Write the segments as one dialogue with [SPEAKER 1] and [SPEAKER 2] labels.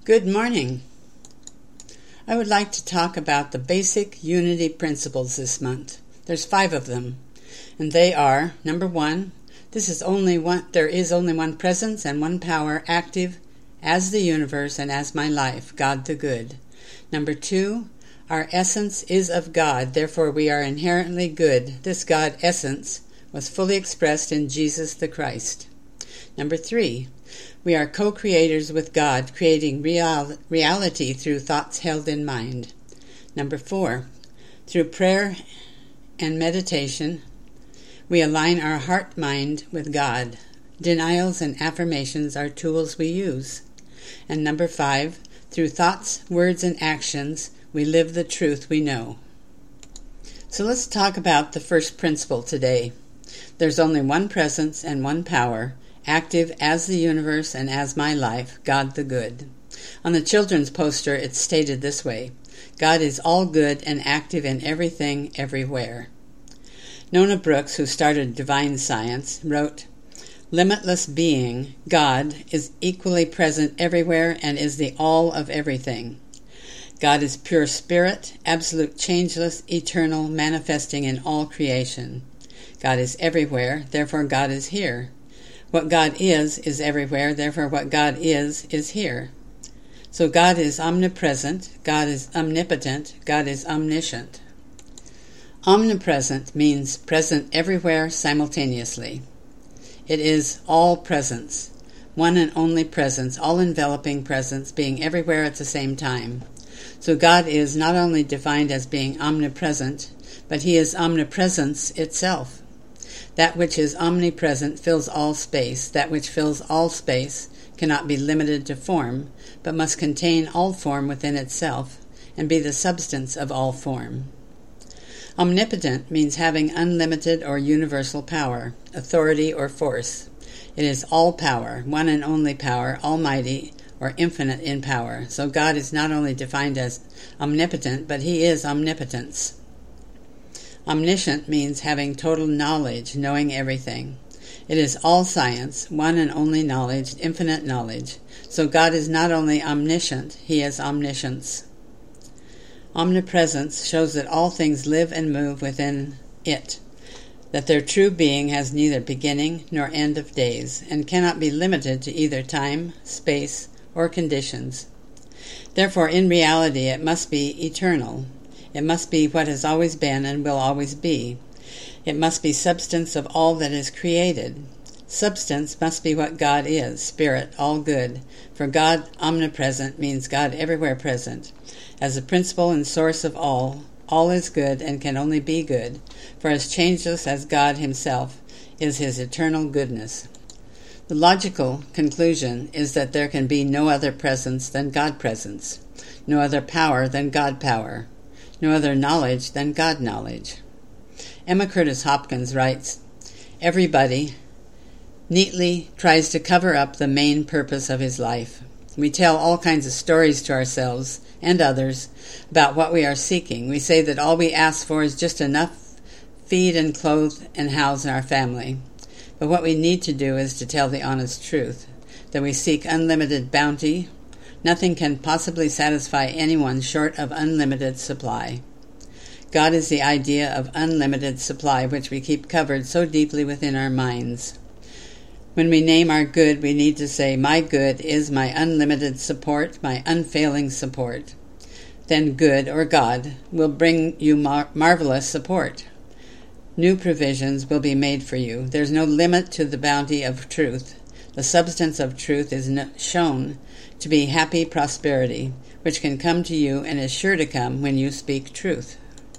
[SPEAKER 1] Good morning. I would like to talk about the basic unity principles this month. There's 5 of them, and they are: number 1, there is only one presence and one power active as the universe and as my life, God the good. Number 2, our essence is of God, therefore we are inherently good. This God essence was fully expressed in Jesus the Christ. Number 3, we are co-creators with God, creating reality through thoughts held in mind. Number 4, through prayer and meditation, we align our heart-mind with God. Denials and affirmations are tools we use. And number 5, through thoughts, words, and actions, we live the truth we know. So let's talk about the first principle today. There's only one presence and one power, active as the universe and as my life, God the good. On the children's poster, it's stated this way: God is all good and active in everything, everywhere. Nona Brooks, who started Divine Science, wrote, "Limitless being, God, is equally present everywhere and is the all of everything. God is pure spirit, absolute, changeless, eternal, manifesting in all creation. God is everywhere, therefore God is here. What God is everywhere, therefore what God is here. So God is omnipresent, God is omnipotent, God is omniscient." Omnipresent means present everywhere simultaneously. It is all presence, one and only presence, all-enveloping presence, being everywhere at the same time. So God is not only defined as being omnipresent, but He is omnipresence itself. That which is omnipresent fills all space. That which fills all space cannot be limited to form, but must contain all form within itself and be the substance of all form. Omnipotent means having unlimited or universal power, authority, or force. It is all power, one and only power, almighty or infinite in power. So God is not only defined as omnipotent, but He is omnipotence. Omniscient means having total knowledge, knowing everything. It is all science, one and only knowledge, infinite knowledge. So God is not only omniscient, He is omniscience. Omnipresence shows that all things live and move within it, that their true being has neither beginning nor end of days, and cannot be limited to either time, space, or conditions. Therefore, in reality, it must be eternal. It must be what has always been and will always be. It must be substance of all that is created. Substance must be what God is, spirit, all good. For God omnipresent means God everywhere present. As the principle and source of all is good and can only be good, for as changeless as God Himself is His eternal goodness. The logical conclusion is that there can be no other presence than God presence, no other power than God power, no other knowledge than God knowledge. Emma Curtis Hopkins writes, "Everybody neatly tries to cover up the main purpose of his life. We tell all kinds of stories to ourselves and others about what we are seeking. We say that all we ask for is just enough feed and clothe and house our family. But what we need to do is to tell the honest truth, that we seek unlimited bounty. Nothing can possibly satisfy anyone short of unlimited supply. God is the idea of unlimited supply, which we keep covered so deeply within our minds. When we name our good, we need to say, my good is my unlimited support, my unfailing support. Then good, or God, will bring you marvelous support. New provisions will be made for you. There's no limit to the bounty of truth. The substance of truth is shown to be happy prosperity, which can come to you and is sure to come when you speak truth."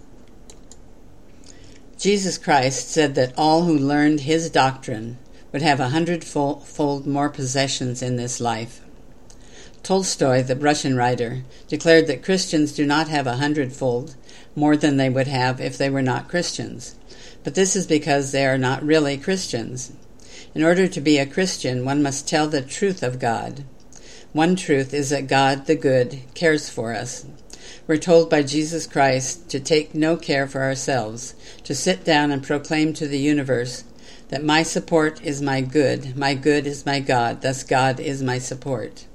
[SPEAKER 1] Jesus Christ said that all who learned His doctrine would have 100-fold more possessions in this life. Tolstoy, the Russian writer, declared that Christians do not have 100-fold more than they would have if they were not Christians. But this is because they are not really Christians. In order to be a Christian, one must tell the truth of God. One truth is that God, the good, cares for us. We're told by Jesus Christ to take no care for ourselves, to sit down and proclaim to the universe that my support is my good is my God, thus God is my support.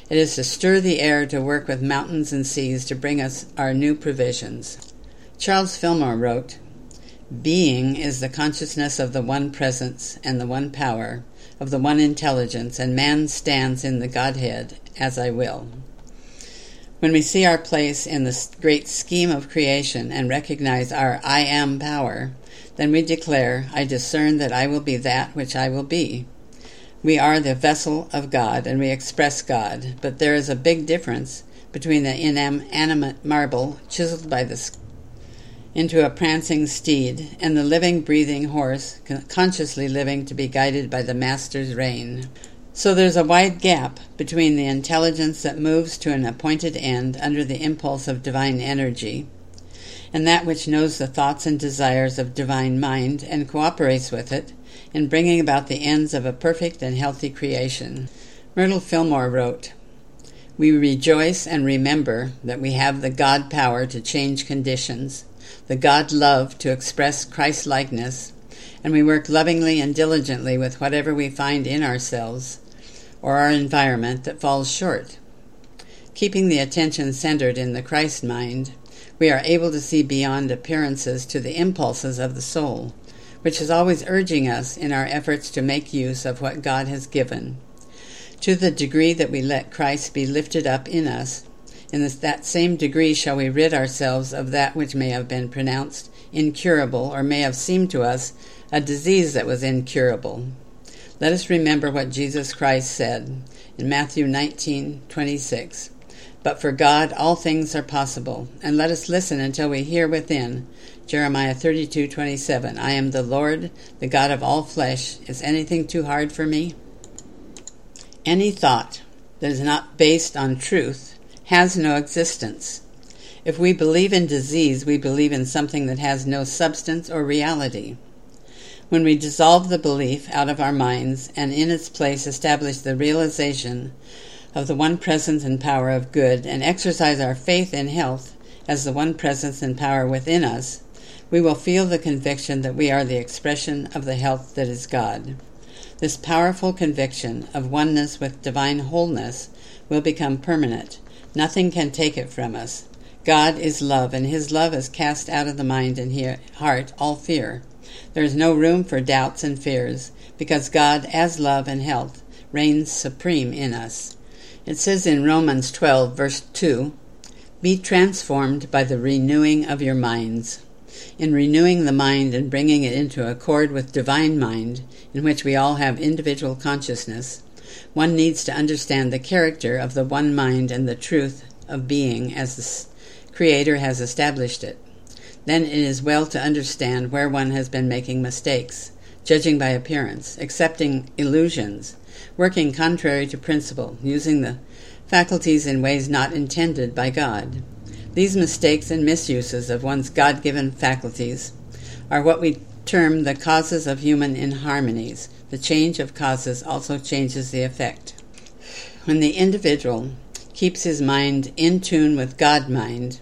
[SPEAKER 1] It is to stir the air to work with mountains and seas to bring us our new provisions. Charles Fillmore wrote, "Being is the consciousness of the one presence and the one power, of the one intelligence, and man stands in the Godhead as I will." When we see our place in the great scheme of creation and recognize our I am power, then we declare, "I discern that I will be that which I will be." We are the vessel of God, and we express God, but there is a big difference between the inanimate marble chiseled by the into a prancing steed and the living, breathing horse consciously living to be guided by the Master's rein. So there's a wide gap between the intelligence that moves to an appointed end under the impulse of divine energy and that which knows the thoughts and desires of divine mind and cooperates with it in bringing about the ends of a perfect and healthy creation. Myrtle Fillmore wrote, "We rejoice and remember that we have the God power to change conditions, the God love to express Christ-likeness, and we work lovingly and diligently with whatever we find in ourselves or our environment that falls short. Keeping the attention centered in the Christ mind, we are able to see beyond appearances to the impulses of the soul, which is always urging us in our efforts to make use of what God has given. To the degree that we let Christ be lifted up in us, in that same degree shall we rid ourselves of that which may have been pronounced incurable or may have seemed to us a disease that was incurable. Let us remember what Jesus Christ said in Matthew 19:26. But for God all things are possible, and let us listen until we hear within Jeremiah 32:27. I am the Lord, the God of all flesh. Is anything too hard for me? Any thought that is not based on truth has no existence. If we believe in disease, we believe in something that has no substance or reality. When we dissolve the belief out of our minds and in its place establish the realization of the one presence and power of good and exercise our faith in health as the one presence and power within us, we will feel the conviction that we are the expression of the health that is God. This powerful conviction of oneness with divine wholeness will become permanent. Nothing can take it from us. God is love, and his love has cast out of the mind and heart all fear. There is no room for doubts and fears, because God, as love and health, reigns supreme in us. It says in Romans 12, verse 2, "Be transformed by the renewing of your minds." In renewing the mind and bringing it into accord with divine mind, in which we all have individual consciousness, one needs to understand the character of the one mind and the truth of being as the Creator has established it. Then it is well to understand where one has been making mistakes, judging by appearance, accepting illusions, working contrary to principle, using the faculties in ways not intended by God. These mistakes and misuses of one's God-given faculties are what we term the causes of human inharmonies. The change of causes also changes the effect. When the individual keeps his mind in tune with God-mind,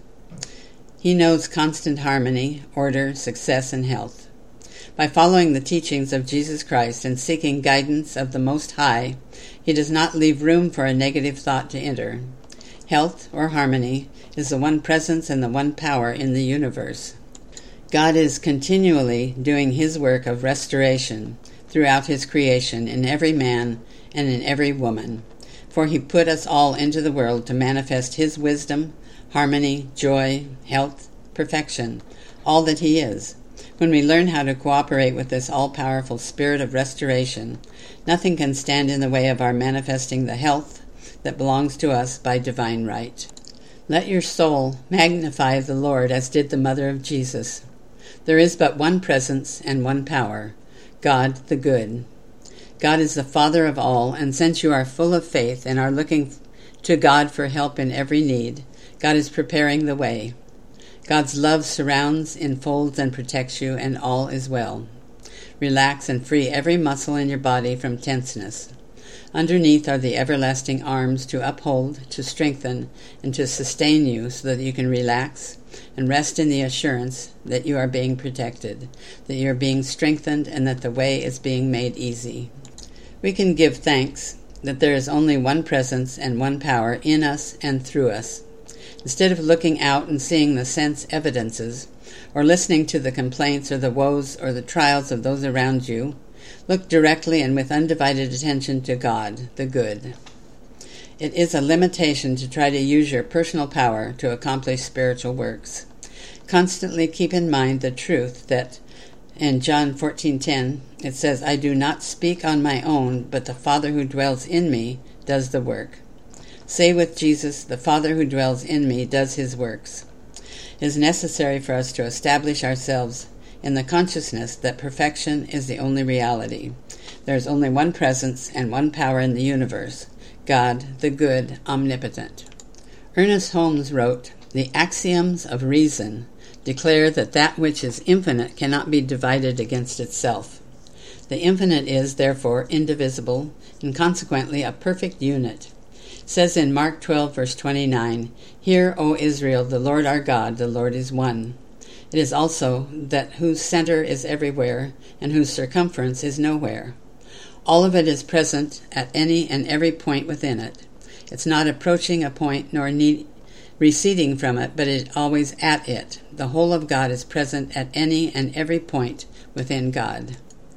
[SPEAKER 1] he knows constant harmony, order, success, and health. By following the teachings of Jesus Christ and seeking guidance of the Most High, he does not leave room for a negative thought to enter. Health, or harmony, is the one presence and the one power in the universe. God is continually doing his work of restoration throughout his creation in every man and in every woman, for he put us all into the world to manifest his wisdom, harmony, joy, health, perfection, all that he is. When we learn how to cooperate with this all-powerful spirit of restoration, nothing can stand in the way of our manifesting the health that belongs to us by divine right. Let your soul magnify the Lord as did the mother of Jesus. There is but one presence and one power, God the good. God is the Father of all, and since you are full of faith and are looking to God for help in every need, God is preparing the way. God's love surrounds, enfolds, and protects you, and all is well. Relax and free every muscle in your body from tenseness. Underneath are the everlasting arms to uphold, to strengthen, and to sustain you so that you can relax and rest in the assurance that you are being protected, that you are being strengthened, and that the way is being made easy. We can give thanks that there is only one presence and one power in us and through us. Instead of looking out and seeing the sense evidences, or listening to the complaints or the woes or the trials of those around you, look directly and with undivided attention to God, the good. It is a limitation to try to use your personal power to accomplish spiritual works. Constantly keep in mind the truth that in John 14:10 it says, "I do not speak on my own, but the Father who dwells in me does the work." Say with Jesus, "The Father who dwells in me does his works." It is necessary for us to establish ourselves in the consciousness that perfection is the only reality. There is only one presence and one power in the universe, God, the good, omnipotent. Ernest Holmes wrote, "The axioms of reason declare that that which is infinite cannot be divided against itself. The infinite is, therefore, indivisible, and consequently a perfect unit. It says in Mark 12, verse 29, "Hear, O Israel, the Lord our God, the Lord is one." It is also that whose center is everywhere, and whose circumference is nowhere. All of it is present at any and every point within it. It's not approaching a point nor receding from it, but it is always at it. The whole of God is present at any and every point within God.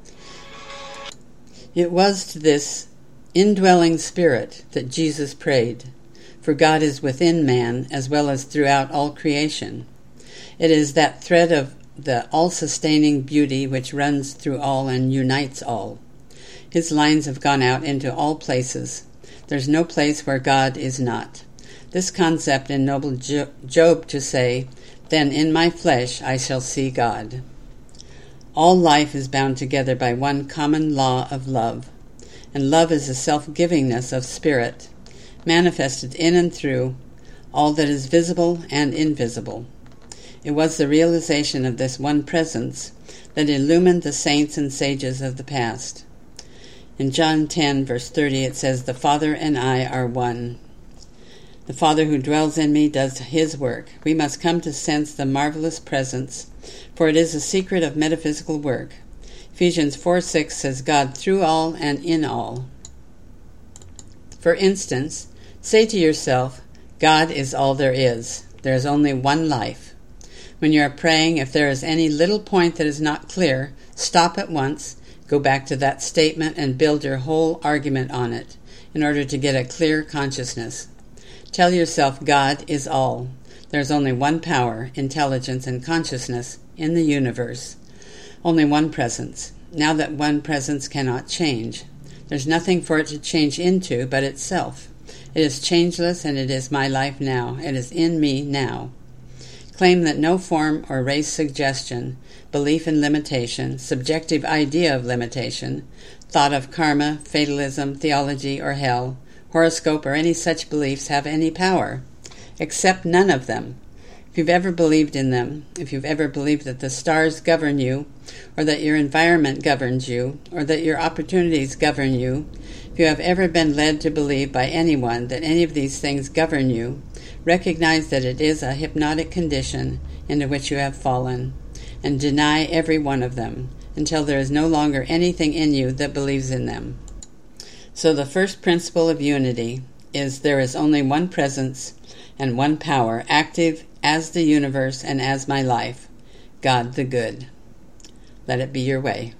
[SPEAKER 1] It was to this indwelling spirit that Jesus prayed, for God is within man as well as throughout all creation. It is that thread of the all-sustaining beauty which runs through all and unites all. His lines have gone out into all places. There's no place where God is not. This concept ennobled Job to say, "Then in my flesh I shall see God." All life is bound together by one common law of love, and love is the self-givingness of spirit, manifested in and through all that is visible and invisible. It was the realization of this one presence that illumined the saints and sages of the past. In John 10, verse 30, it says, "The Father and I are one. The Father who dwells in me does his work." We must come to sense the marvelous presence, for it is a secret of metaphysical work. Ephesians 4:6 says, "God through all and in all." For instance, say to yourself, "God is all there is. There is only one life." When you are praying, if there is any little point that is not clear, stop at once, go back to that statement, and build your whole argument on it in order to get a clear consciousness. Tell yourself God is all. There is only one power, intelligence, and consciousness in the universe. Only one presence. Now that one presence cannot change. There's nothing for it to change into but itself. It is changeless, and it is my life now. It is in me now. Claim that no form or race suggestion, belief in limitation, subjective idea of limitation, thought of karma, fatalism, theology, or hell, horoscope, or any such beliefs have any power. Accept none of them. If you've ever believed in them, if you've ever believed that the stars govern you, or that your environment governs you, or that your opportunities govern you, if you have ever been led to believe by anyone that any of these things govern you, recognize that it is a hypnotic condition into which you have fallen, and deny every one of them until there is no longer anything in you that believes in them. So the first principle of unity is there is only one presence and one power, active as the universe and as my life, God the good. Let it be your way.